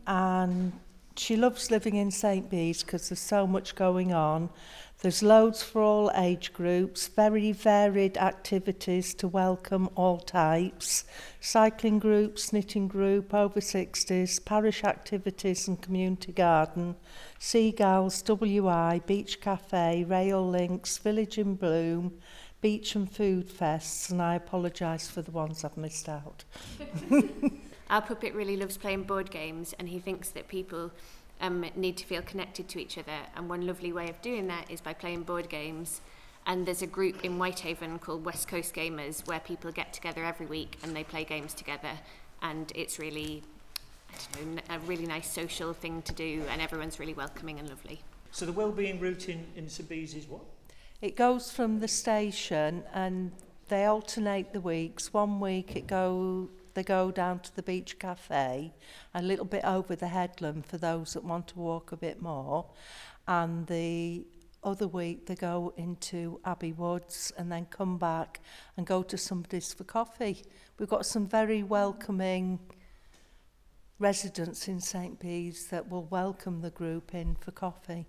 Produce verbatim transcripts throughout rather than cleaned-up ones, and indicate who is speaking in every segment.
Speaker 1: and she loves living in Saint Bees because there's so much going on. There's loads for all age groups, very varied activities to welcome all types, cycling groups, knitting group, over sixties, parish activities and community garden, Seagulls, W I, Beach Cafe, Rail Links, Village in Bloom, beach and food fests, and I apologise for the ones I've missed out.
Speaker 2: Our puppet really loves playing board games, and he thinks that people um, need to feel connected to each other, and one lovely way of doing that is by playing board games. And there's a group in Whitehaven called West Coast Gamers where people get together every week and they play games together, and it's really, I don't know, a really nice social thing to do, and everyone's really welcoming and lovely.
Speaker 3: So the wellbeing route in, in St Bees is what?
Speaker 1: It goes from the station and they alternate the weeks. One week it go they go down to the Beach Cafe, a little bit over the headland for those that want to walk a bit more. And the other week they go into Abbey Woods and then come back and go to somebody's for coffee. We've got some very welcoming residents in Saint Bees that will welcome the group in for coffee.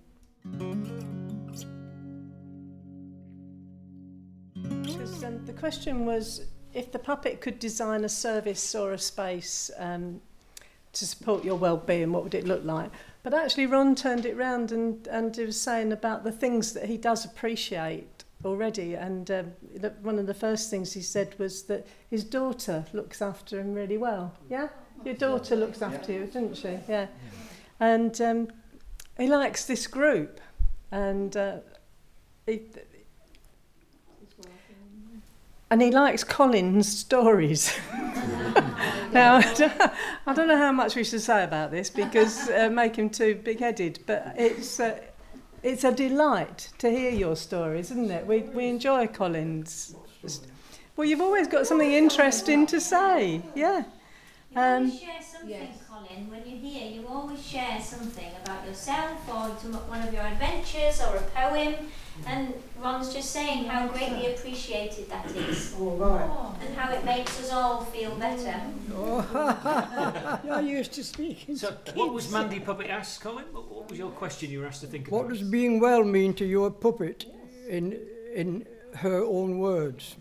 Speaker 4: Because um, the question was if the puppet could design a service or a space um, to support your well-being, what would it look like? But actually Ron turned it round and, and he was saying about the things that he does appreciate already, and um, the, one of the first things he said was that his daughter looks after him really well. Yeah? Your daughter looks after you, doesn't she? Yeah. And um, he likes this group, and uh, he, and he likes Colin's stories. Now, I don't know how much we should say about this because uh, make him too big-headed, but it's uh, it's a delight to hear your stories, isn't it? We we enjoy Colin's. Well, you've always got something interesting to say, yeah.
Speaker 5: You um, always share something, yes. Colin. When you're here, you always share something about yourself or some, one of your adventures or a poem. And Ron's just saying how greatly appreciated that is.
Speaker 6: All right.
Speaker 5: And how it makes us all feel better.
Speaker 6: Oh, you're used to speaking
Speaker 3: So,
Speaker 6: to kids.
Speaker 3: what was Mandy Puppet asked, Colin? What, what was your question you were asked to think about?
Speaker 6: What does being well mean to your puppet in in her own words?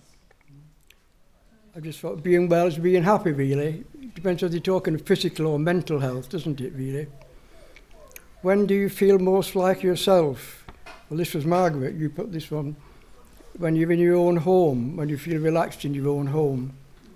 Speaker 6: I just thought being well is being happy, really. It depends whether you're talking physical or mental health, doesn't it, really? When do you feel most like yourself? Well, this was Margaret, you put this one. When you're in your own home, when you feel relaxed in your own home.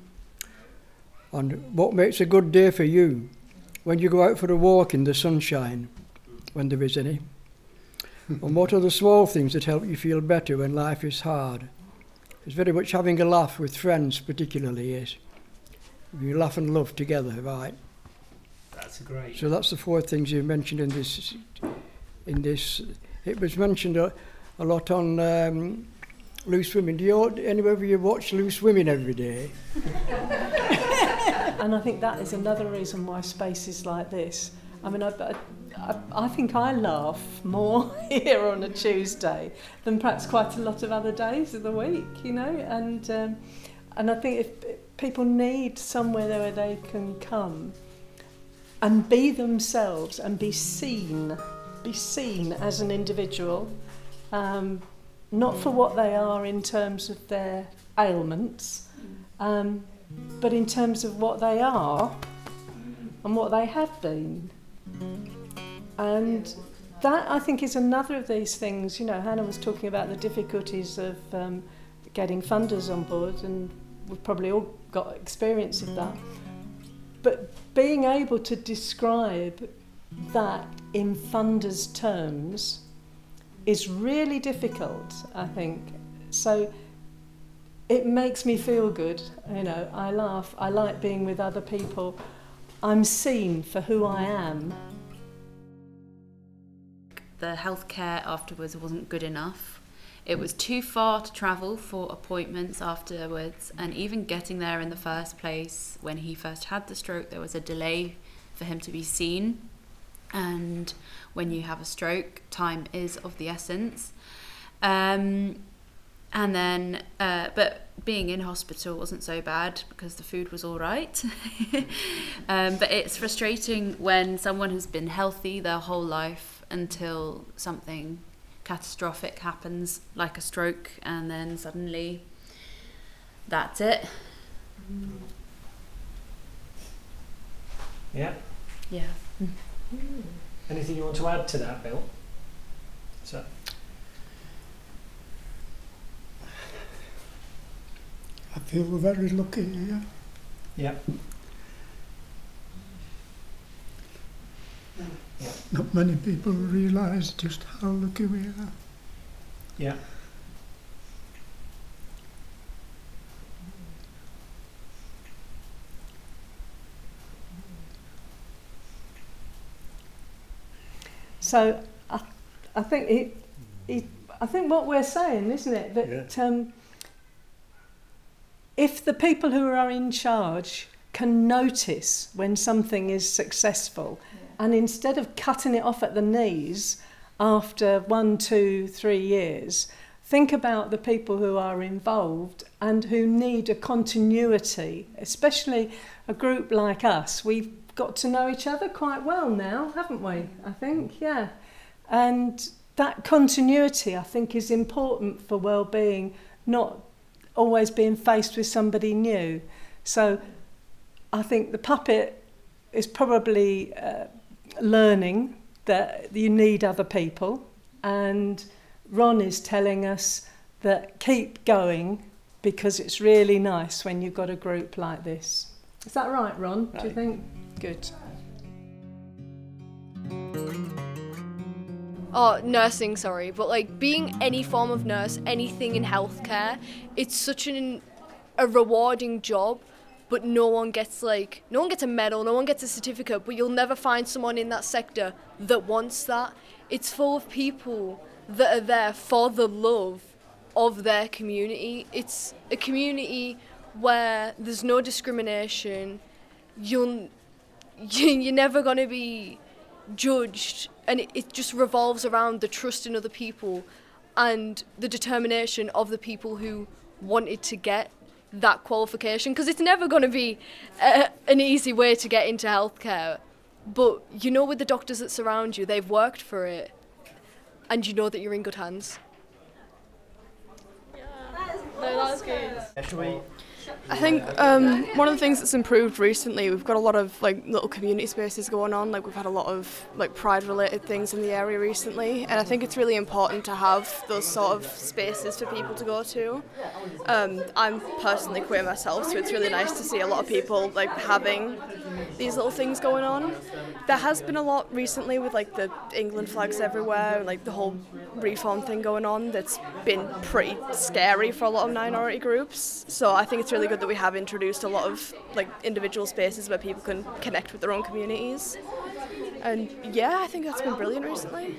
Speaker 6: And what makes a good day for you? When you go out for a walk in the sunshine, when there is any. And what are the small things that help you feel better when life is hard? It's very much having a laugh with friends, particularly, yes. You laugh and love together, right?
Speaker 3: That's great.
Speaker 6: So that's the four things you mentioned in this. In this, it was mentioned a, a lot on um, Loose Women. Do you any of you watch Loose Women every day?
Speaker 4: And I think that is another reason why spaces like this. I mean, I, I, I think I laugh more here on a Tuesday than perhaps quite a lot of other days of the week, you know. And um, and I think if people need somewhere where they can come and be themselves and be seen, be seen as an individual, um, not for what they are in terms of their ailments, um, but in terms of what they are and what they have been. And that, I think, is another of these things. You know, Hannah was talking about the difficulties of um, getting funders on board, and we've probably all got experience of that. But being able to describe that in funders' terms is really difficult, I think. So it makes me feel good. You know, I laugh. I like being with other people. I'm seen for who I am.
Speaker 7: The healthcare afterwards wasn't good enough. It was too far to travel for appointments afterwards, and even getting there in the first place, when he first had the stroke, there was a delay for him to be seen. And when you have a stroke, time is of the essence. Um, And then, uh, but being in hospital wasn't so bad because the food was all right. um, but it's frustrating when someone has been healthy their whole life until something catastrophic happens, like a stroke, and then suddenly that's it.
Speaker 3: Yeah.
Speaker 7: Yeah.
Speaker 3: Anything you want to add to that, Bill? So.
Speaker 8: I feel we're very lucky here.
Speaker 3: Yeah.
Speaker 8: Not many people realise just how lucky we are.
Speaker 3: Yeah.
Speaker 4: So I, I think it, it, I think what we're saying, isn't it, that
Speaker 8: Yeah.
Speaker 4: um, if the people who are in charge can notice when something is successful, yeah. and instead of cutting it off at the knees after one, two, three years, think about the people who are involved and who need a continuity, especially a group like us. We've got to know each other quite well now, haven't we? I think, yeah. And that continuity, I think, is important for well-being, not always being faced with somebody new. So I think the puppet is probably uh, learning that you need other people, and Ron is telling us that keep going because it's really nice when you've got a group like this. Is that right, Ron? Right. Do you think? Good.
Speaker 9: Oh, nursing, sorry, but like being any form of nurse, anything in healthcare, it's such an a rewarding job, but no one gets like, no one gets a medal, no one gets a certificate, but you'll never find someone in that sector that wants that. It's full of people that are there for the love of their community. It's a community where there's no discrimination, you'll, you're never going to be judged, and it, it just revolves around the trust in other people and the determination of the people who wanted to get that qualification, because it's never going to be a, an easy way to get into healthcare, but you know, with the doctors that surround you, they've worked for it and you know that you're in good hands. Yeah. No, that's good.
Speaker 3: Should we
Speaker 10: I think um, one of the things that's improved recently, we've got a lot of like little community spaces going on. Like we've had a lot of like pride-related things in the area recently, and I think it's really important to have those sort of spaces for people to go to. Um, I'm personally queer myself, so it's really nice to see a lot of people like having these little things going on. There has been a lot recently with like the England flags everywhere, and, like the whole reform thing going on. That's been pretty scary for a lot of minority groups. So I think it's really good that we have introduced a lot of like individual spaces where people can connect with their own communities. And yeah, I think that's been brilliant recently.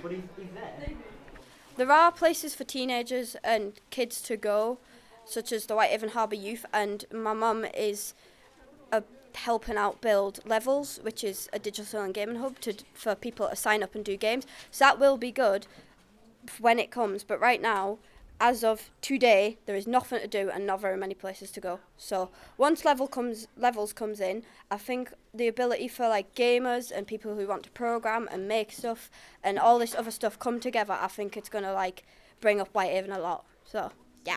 Speaker 11: There are places for teenagers and kids to go, such as the Whitehaven Harbour Youth, and my mum is a helping out build Levels, which is a digital and gaming hub to for people to sign up and do games. So that will be good when it comes, but right now, as of today, there is nothing to do and not very many places to go. So once level comes, Levels comes in, I think the ability for like gamers and people who want to program and make stuff and all this other stuff come together, I think it's going to like bring up Whitehaven a lot. So, yeah.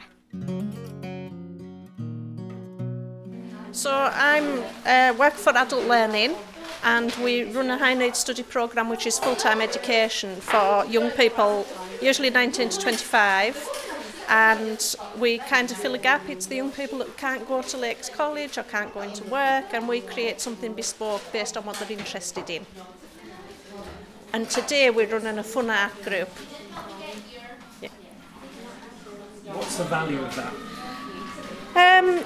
Speaker 12: So I'm uh, work for Adult Learning, and we run a high needs study programme which is full-time education for young people, usually nineteen to twenty-five, and we kind of fill a gap. It's the young people that can't go to Lakes College or can't go into work, and we create something bespoke based on what they're interested in. And today we're running a fun art group. Yeah.
Speaker 3: What's the value of that?
Speaker 12: Um,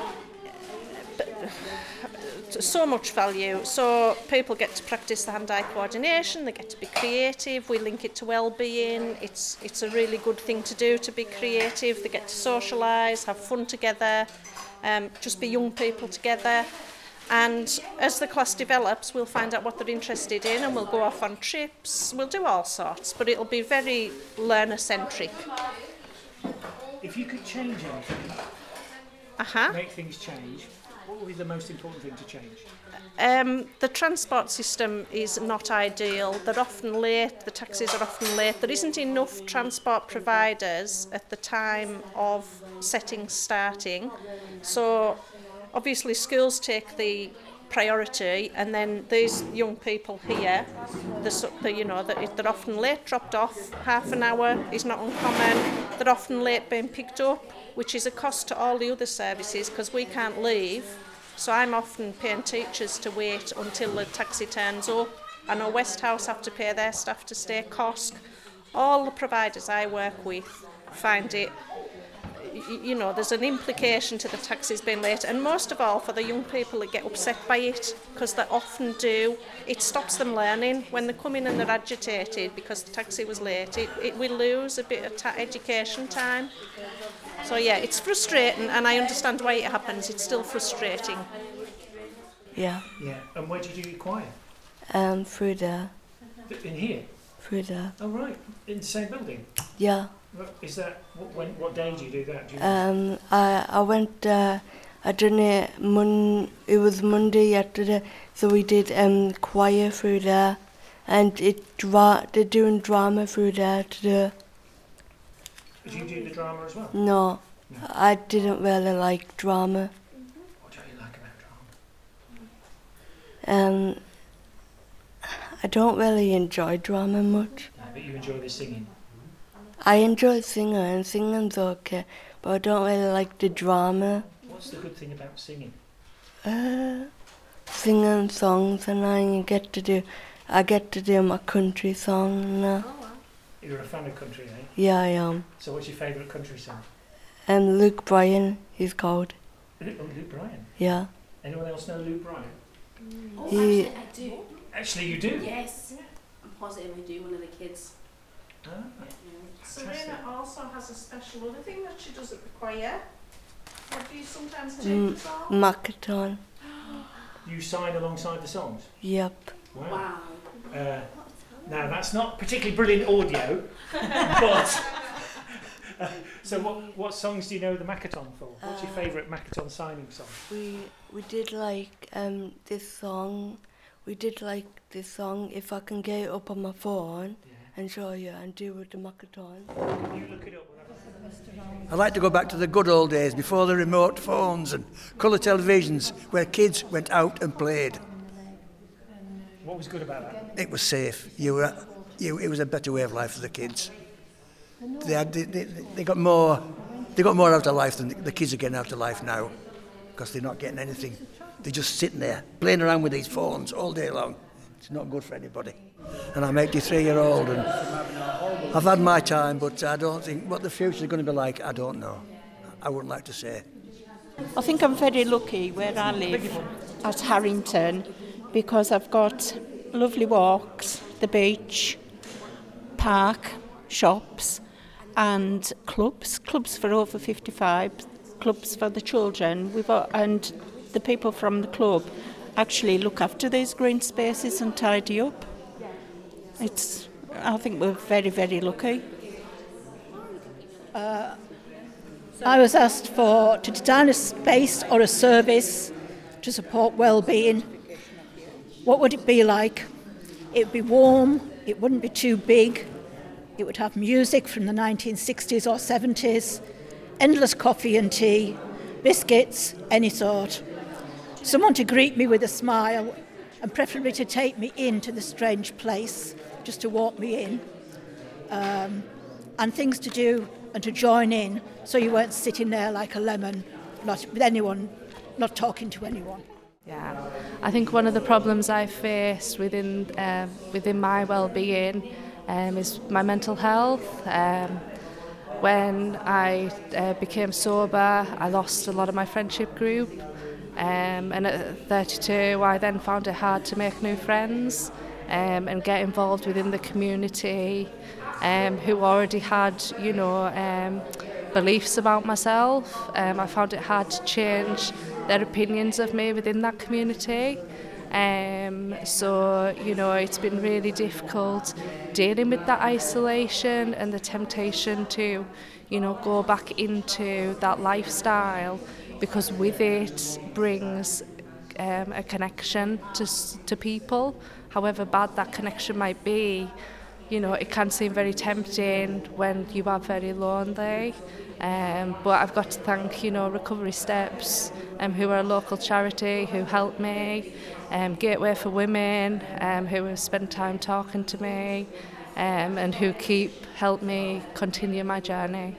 Speaker 12: so much value. So people get to practice the hand-eye coordination, they get to be creative, we link it to well-being. It's it's a really good thing to do, to be creative. They get to socialise, have fun together, um, just be young people together. And as the class develops, we'll find out what they're interested in, and we'll go off on trips, we'll do all sorts, but it'll be very learner-centric.
Speaker 3: If you could change anything,
Speaker 12: uh-huh.
Speaker 3: make things change, what would be the most important thing to change?
Speaker 12: Um, the transport system is not ideal. They're often late, the taxis are often late. There isn't enough transport providers at the time of settings starting. So obviously schools take the priority, and then these young people here, the, the, you know, they're, they're often late dropped off. Half an hour is not uncommon. They're often late being picked up, which is a cost to all the other services because we can't leave. So I'm often paying teachers to wait until the taxi turns up. I know Westhouse have to pay their staff to stay, Cosc. All the providers I work with find it, you know, there's an implication to the taxis being late, and most of all for the young people that get upset by it, because they often do. It stops them learning. When they come in and they're agitated because the taxi was late, it, it will lose a bit of ta- education time. So yeah, it's frustrating, and I understand why it happens. It's still frustrating.
Speaker 13: Yeah.
Speaker 3: Yeah, and where did you do your choir?
Speaker 13: Um, through there.
Speaker 3: In here?
Speaker 13: Through there.
Speaker 3: Oh right, in the same building?
Speaker 13: Yeah.
Speaker 3: Is that, what, when, what day do you do that? Do you
Speaker 13: Um, I I went. Uh, I done it. Mon. It was Monday yesterday, so we did um choir through there, and it dra- they're doing drama through there today.
Speaker 3: Did you do the drama as well?
Speaker 13: No,
Speaker 3: No.
Speaker 13: I didn't really like drama.
Speaker 3: What don't you like about drama?
Speaker 13: Um, I don't really enjoy drama much.
Speaker 3: No, but you enjoy the singing.
Speaker 13: I enjoy singing, and singing's okay, but I don't really like the drama.
Speaker 3: What's the good thing about singing?
Speaker 13: Uh, singing songs, and I get to do, I get to do my country song now.
Speaker 3: You're a fan of country, eh?
Speaker 13: Yeah, I am.
Speaker 3: So what's your favourite country song?
Speaker 13: And Luke Bryan, he's called.
Speaker 3: Luke, oh, Luke Bryan?
Speaker 13: Yeah.
Speaker 3: Anyone else know Luke Bryan?
Speaker 14: Oh,
Speaker 13: He-
Speaker 14: actually, I do.
Speaker 3: Actually, you do?
Speaker 14: Yes. I'm positive I do, one of the kids.
Speaker 3: Ah,
Speaker 12: Serena also has a special other thing that she does at the choir. What do you sometimes take
Speaker 13: Mm,
Speaker 12: the song?
Speaker 13: Makaton.
Speaker 3: You sign alongside the songs?
Speaker 13: Yep.
Speaker 3: Wow. Uh, now, that's not particularly brilliant audio, but... Uh, so what what songs do you know the Makaton for? What's your
Speaker 13: Uh,
Speaker 3: favourite Makaton signing song?
Speaker 13: We we did like um this song. We did like this song. If I can get it up on my phone and show you and do with the Makaton.
Speaker 3: You look it up.
Speaker 15: I'd like to go back to the good old days before the remote phones and colour televisions, where kids went out and played.
Speaker 3: What was good about that?
Speaker 15: It was safe. You were, you, it was a better way of life for the kids. They, had, they, they, they got more, they got more out of life than the, the kids are getting out of life now, because they're not getting anything. They're just sitting there playing around with these phones all day long. It's not good for anybody. And I'm eighty-three year old, and I've had my time, but I don't think what the future is going to be like. I don't know. I wouldn't like to say.
Speaker 16: I think I'm very lucky where I live at Harrington, because I've got lovely walks, the beach, park, shops and clubs, clubs for over fifty-five, clubs for the children. We've got, and the people from the club actually look after these green spaces and tidy up. It's, I think we're very, very lucky.
Speaker 17: Uh, I was asked for to design a space or a service to support well-being. What would it be like? It would be warm, it wouldn't be too big, it would have music from the nineteen sixties or seventies, endless coffee and tea, biscuits, any sort. Someone to greet me with a smile, and preferably to take me into the strange place, just to walk me in. Um, and things to do and to join in, so you weren't sitting there like a lemon, not with anyone, not talking to anyone.
Speaker 18: Yeah, I think one of the problems I faced within uh, within my well-being um, is my mental health. Um, when I uh, became sober, I lost a lot of my friendship group, um, and at thirty-two, I then found it hard to make new friends um, and get involved within the community, um, who already had, you know, um, beliefs about myself. Um, I found it hard to change their opinions of me within that community. Um, so, you know, it's been really difficult dealing with that isolation and the temptation to, you know, go back into that lifestyle, because with it brings um, a connection to, to people. However bad that connection might be, you know, it can seem very tempting when you are very lonely. Um, but I've got to thank, you know, Recovery Steps, um, who are a local charity who helped me, um, Gateway for Women, um, who have spent time talking to me, um, and who keep help me continue my journey.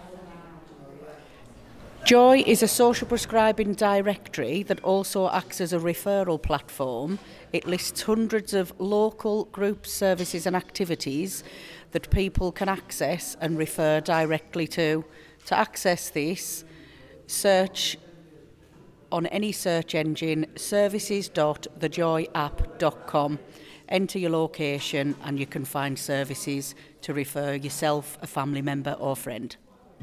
Speaker 19: Joy is a social prescribing directory that also acts as a referral platform. It lists hundreds of local groups, services and activities that people can access and refer directly to. To access this, search on any search engine services dot the joy app dot com. Enter your location and you can find services to refer yourself, a family member or friend.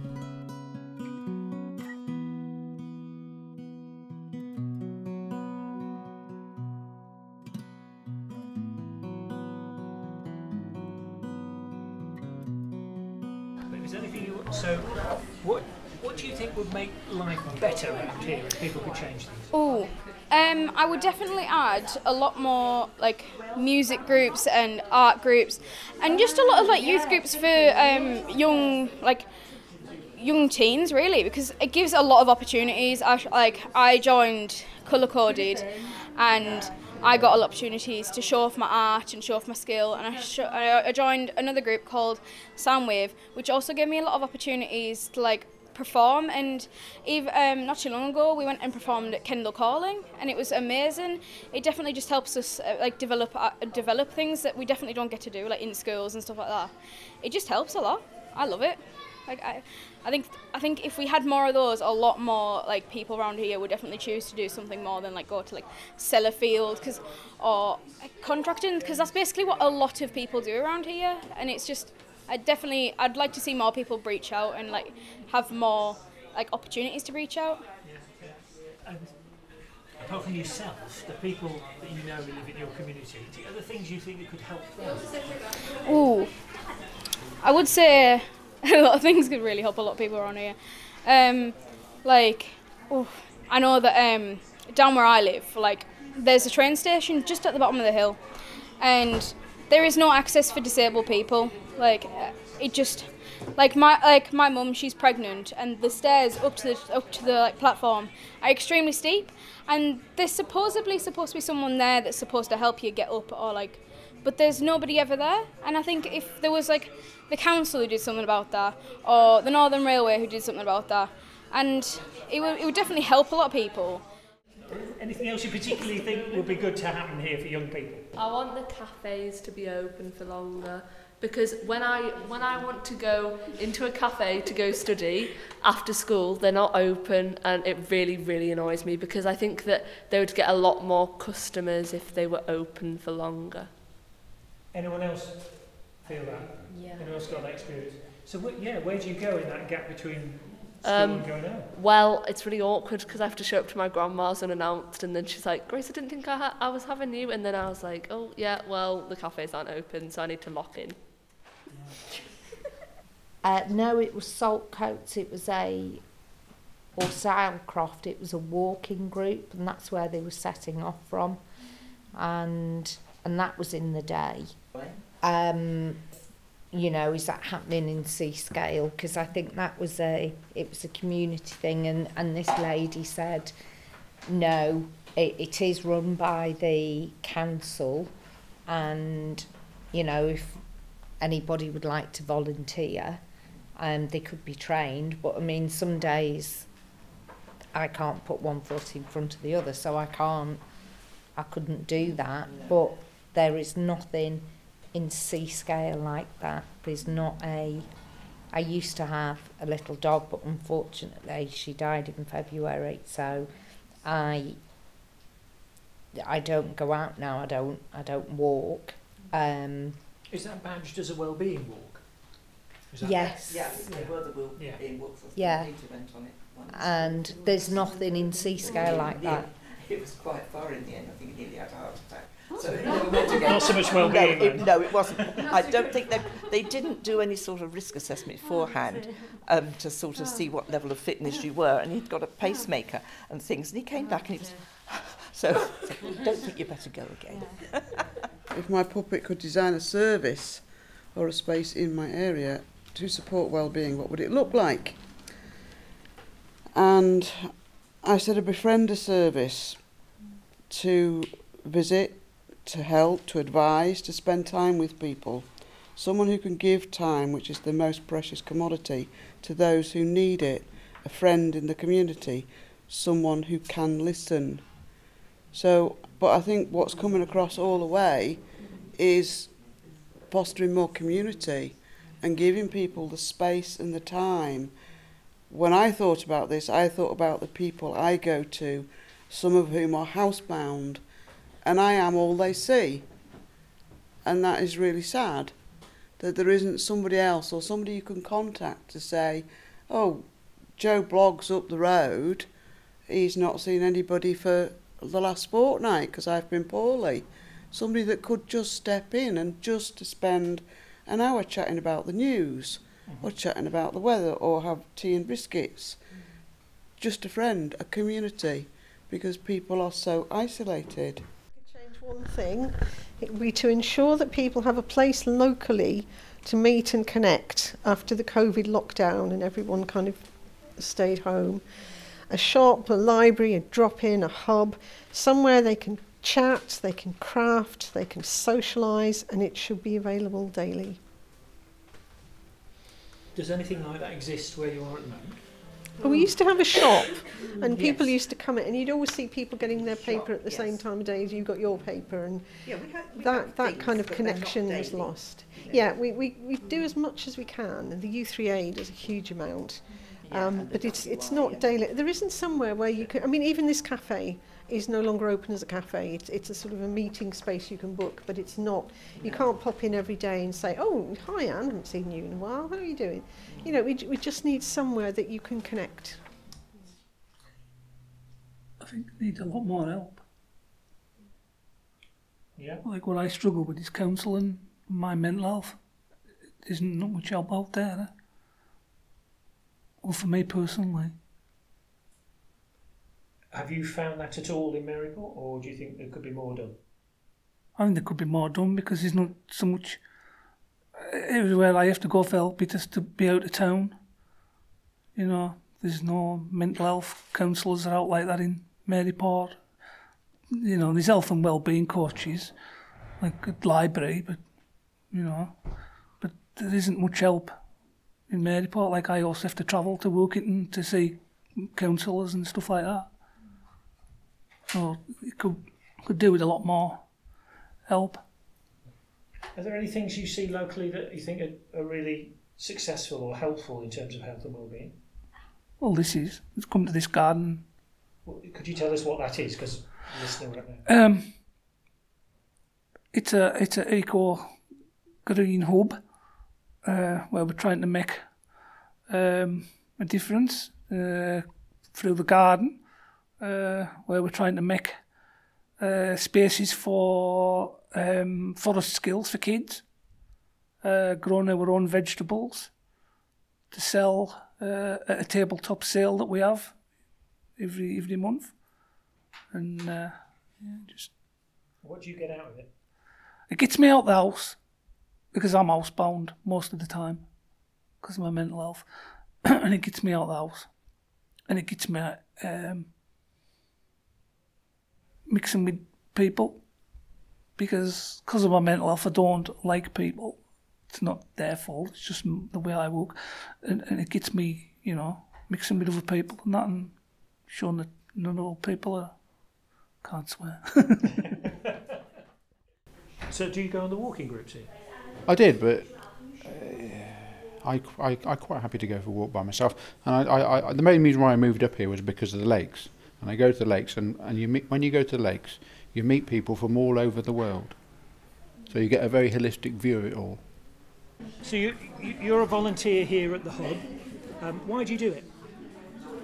Speaker 3: Is there anything you, so what what do you think would make life better around here if people could change things?
Speaker 20: Oh, um, I would definitely add a lot more like music groups and art groups, and just a lot of like youth groups for um, young like young teens really, because it gives a lot of opportunities. I like I joined Colour Coded, and I got a lot of opportunities to show off my art and show off my skill, and I, sh- I joined another group called Soundwave, which also gave me a lot of opportunities to like perform. And even um, not too long ago, we went and performed at Kendall Calling, and it was amazing. It definitely just helps us uh, like develop uh, develop things that we definitely don't get to do, like in schools and stuff like that. It just helps a lot. I love it. Like I, I think I think if we had more of those, a lot more like people around here would definitely choose to do something more than like go to like Sellafield, cause or like, contracting, because that's basically what a lot of people do around here. And it's just I definitely I'd like to see more people reach out and like have more like opportunities to reach out.
Speaker 3: Yeah, yeah. And apart from yourself, the people that you know who live in your community, are there things you think that could help them?
Speaker 20: Ooh, I would say a lot of things could really help a lot of people around here. Um, like, oh, I know that um, down where I live, like, there's a train station just at the bottom of the hill, and there is no access for disabled people. Like, it just, like my like my mum, she's pregnant, and the stairs up to the up to the like, platform are extremely steep, and there's supposedly supposed to be someone there that's supposed to help you get up, or like, but there's nobody ever there. And I think if there was like the council who did something about that, or the Northern Railway who did something about that, and it would, it would definitely help a lot of people.
Speaker 3: Anything else you particularly think would be good to happen here for young people?
Speaker 21: I want the cafes to be open for longer, because when I when I want to go into a cafe to go study after school, they're not open, and it really, really annoys me, because I think that they would get a lot more customers if they were open for longer.
Speaker 3: Anyone else feel that?
Speaker 21: Yeah.
Speaker 3: Anyone else got that experience? So, what, yeah, where do you go in that gap between school
Speaker 21: Um,
Speaker 3: and going home?
Speaker 21: well, it's really awkward because I have to show up to my grandma's unannounced, and then she's like, Grace, I didn't think I, ha- I was having you. And then I was like, oh, yeah, well, the cafes aren't open, so I need to lock in.
Speaker 22: Uh, no, it was Saltcoats. It was a, or Sailcroft. It was a walking group, and that's where they were setting off from, and and that was in the day. Um, you know, is that happening in Seascale? Because I think that was a, it was a community thing, and and this lady said, no, it, it is run by the council, and you know, if anybody would like to volunteer, um, they could be trained. But I mean, some days I can't put one foot in front of the other, so I can't, I couldn't do that. But there is nothing in Seascale like that. There's not a, I used to have a little dog, but unfortunately she died in February, so I, I don't go out now, I don't, I don't walk. Um,
Speaker 3: Is that badged as a well-being walk? Is that
Speaker 22: Yes.
Speaker 23: Yes, there were the will
Speaker 3: Yeah.
Speaker 23: in walks.
Speaker 22: Yeah.
Speaker 23: Peter went on it once.
Speaker 22: and there's nothing in Seascale like that.
Speaker 23: It was quite far in the end. I think it nearly had a
Speaker 1: So they were meant to go.
Speaker 3: Not so much well-being,
Speaker 1: No, it,
Speaker 3: then.
Speaker 1: no, it wasn't. I don't think they they didn't do any sort of risk assessment beforehand um, to sort of see what level of fitness you were. And he'd got a pacemaker and things, and he came back and he was. So, so I don't think you better go again.
Speaker 2: If my puppet could design a service or a space in my area to support well-being, what would it look like? And I said a befriender service to visit, to help, to advise, to spend time with people. Someone who can give time, which is the most precious commodity, to those who need it. A friend in the community, someone who can listen. So, but I think what's coming across all the way is fostering more community and giving people the space and the time. When I thought about this, I thought about the people I go to, some of whom are housebound, and I am all they see. And that is really sad, that there isn't somebody else or somebody you can contact to say, oh, Joe Blogg's up the road, he's not seen anybody for the last fortnight because I've been poorly. Somebody that could just step in and just to spend an hour chatting about the news mm-hmm. or chatting about the weather or have tea and biscuits. Mm-hmm. Just a friend, a community, because people are so isolated.
Speaker 23: Change one thing, it would be to ensure that people have a place locally to meet and connect after the COVID lockdown and everyone kind of stayed home. A shop, a library, a drop-in, a hub, somewhere they can chat, they can craft, they can socialise, and it should be available daily.
Speaker 3: Does anything like that exist where you are at the moment?
Speaker 23: Well, we used to have a shop, and people
Speaker 3: Yes.
Speaker 23: used to come in, and you'd always see people getting their paper at the same time of day as you got your paper, and
Speaker 1: Yeah, we had, we
Speaker 23: that
Speaker 1: had
Speaker 23: that
Speaker 1: things,
Speaker 23: kind of
Speaker 1: but they're not
Speaker 23: connection was
Speaker 1: daily.
Speaker 23: lost. Yeah, we, we, we do as much as we can, and the U three A does a huge amount. Um, but it's it's not daily. There isn't somewhere where you can. I mean, even this cafe is no longer open as a cafe. It's it's a sort of a meeting space you can book, but it's not. You can't pop in every day and say, "Oh, hi, Anne. I haven't seen you in a while. How are you doing?" You know, we we just need somewhere that you can connect.
Speaker 24: I think it needs a lot more help.
Speaker 3: Yeah.
Speaker 24: Like what I struggle with is counselling, my mental health. There isn't not much help out there. Eh? Well, for me personally.
Speaker 3: Have you found that at all in Maryport, or do you think there could be more done?
Speaker 24: I think there could be more done because there's not so much. Everywhere I have to go for help, it's just to be out of town. You know, there's no mental health counsellors are out like that in Maryport. You know, there's health and wellbeing coaches, like at library, but you know, but there isn't much help in Maryport. Like I also have to travel to Workington to see counsellors and stuff like that. So it could could do with a lot more help.
Speaker 3: Are there any things you see locally that you think are, are really successful or helpful in terms of health and wellbeing?
Speaker 24: Well, this is. Let's come to this garden.
Speaker 3: Well, could you tell us what that is? Because listener right now.
Speaker 24: Um, it's a it's a eco green hub uh, where we're trying to make um, a difference uh, through the garden, uh, where we're trying to make uh, spaces for um, forest skills for kids, uh, growing our own vegetables to sell uh, at a tabletop sale that we have every every month, and uh, yeah, just
Speaker 3: What do you get out of it?
Speaker 24: it gets me out the house because I'm housebound most of the time because of my mental health, and it gets me out the house, and it gets me um, mixing with people because because of my mental health I don't like people. It's not their fault. It's just the way I work, and, and it gets me, you know, mixing with other people and that, and showing that none of all people are. Can't swear.
Speaker 3: So, do you go on the walking groups here?
Speaker 25: I did, but uh, I, I I'm quite happy to go for a walk by myself. And I, I, I the main reason why I moved up here was because of the lakes. And I go to the lakes, and, and you meet, when you go to the lakes, you meet people from all over the world. So you get a very holistic view of it all.
Speaker 3: So you, you you're a volunteer here at the hub. Um, why do you do it?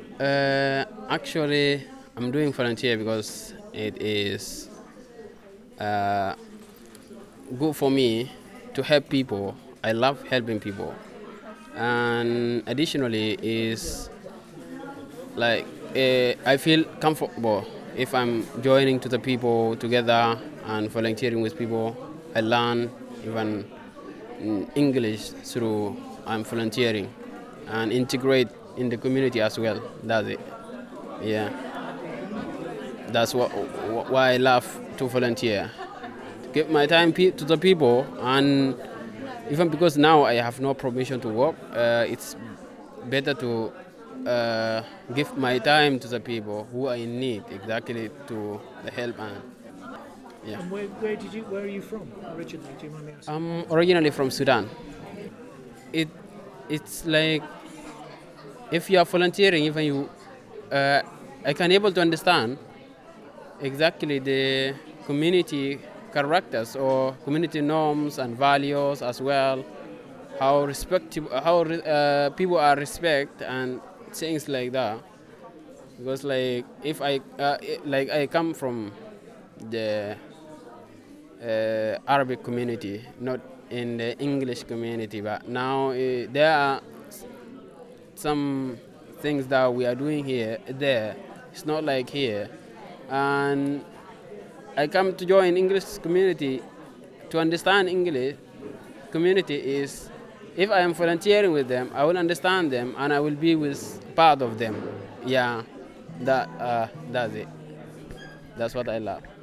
Speaker 26: Uh, actually, I'm doing volunteer because it is
Speaker 4: uh, good for me to help people. I love helping people. And additionally is like uh, I feel comfortable if I'm joining to the people together and volunteering with people. I learn even English through I'm volunteering and integrate in the community as well. That's it. Yeah. That's what why I love to volunteer. Give my time pe- to the people, and even because now I have no permission to work, uh, it's better to uh, give my time to the people who are in need, exactly to the help. And yeah.
Speaker 3: And where, where did you? Where are you from originally? Do you mind me asking?
Speaker 4: I'm originally from Sudan. It it's like if you are volunteering, even you, uh, I can able to understand exactly the community characters or community norms and values as well, how respect how uh, people are respect and things like that. Because like if I uh, like I come from the uh, Arabic community, not in the English community, but now uh, there are some things that we are doing here there. It's not like here, and I come to join English community to understand English community is if I am volunteering with them, I will understand them and I will be with part of them. Yeah, that uh, that's it. That's what I love.